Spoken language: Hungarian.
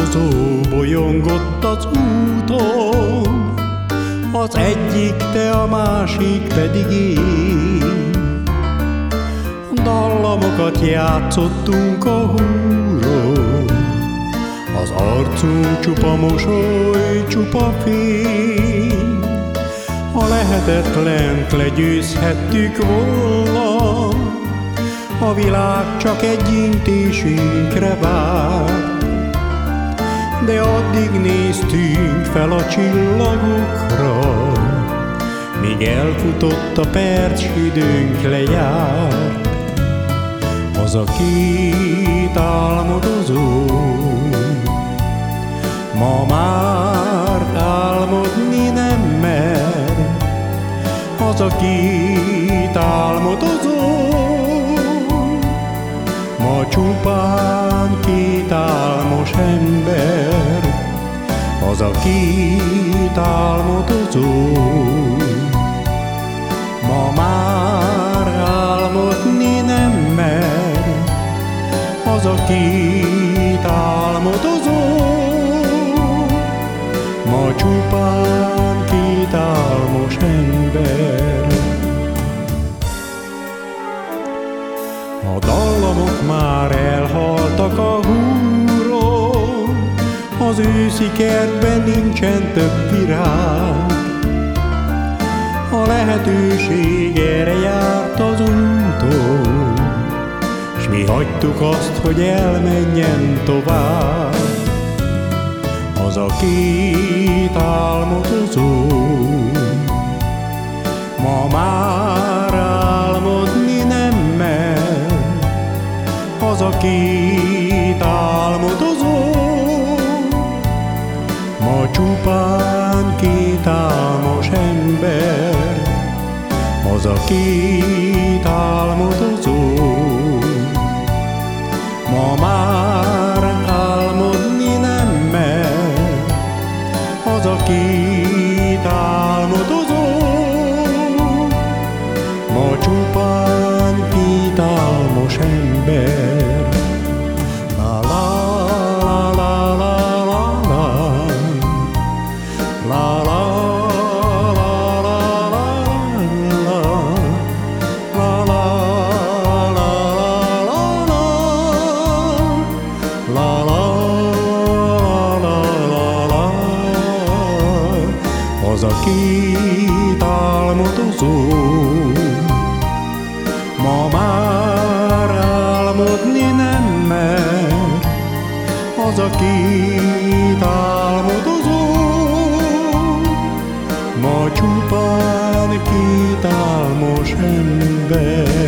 álmodozó bolyongott az úton, az egyik te, a másik pedig én. Dallamokat játszottunk a húron, az arcunk csupa mosoly, csupa fény. Ha lehetetlent legyőzhettük volna, a világ csak egy intésünkre vár. De addig néztünk fel a csillagokra, míg elfutott a perc, időnk lejárt. Az a két álmodozó ma már álmodni nem mer. Az a két álmodozó ma csupán két álmos ember. Az a két álmodozó ma már álmodni nem mer. Az a két álmodozó ma csupán két álmos ember. A dallamok már elhaltak a húron, az őszi kertben nincsen több virág. A lehetőség erre járt az úton, s mi hagytuk azt, hogy elmenjen tovább. Az a két álmodozó ma már álmodni nem mer. Az a két álmodozó ma csupán két álmos ember. Az a két álmodozó ma már álmodni nem mer. Az a két álmodozó ma csupán két álmos ember. La la la la la la la la. Az a két álmodozó ma már álmodni nem mer. Az a két álmodozó ma csupán két álmos ember.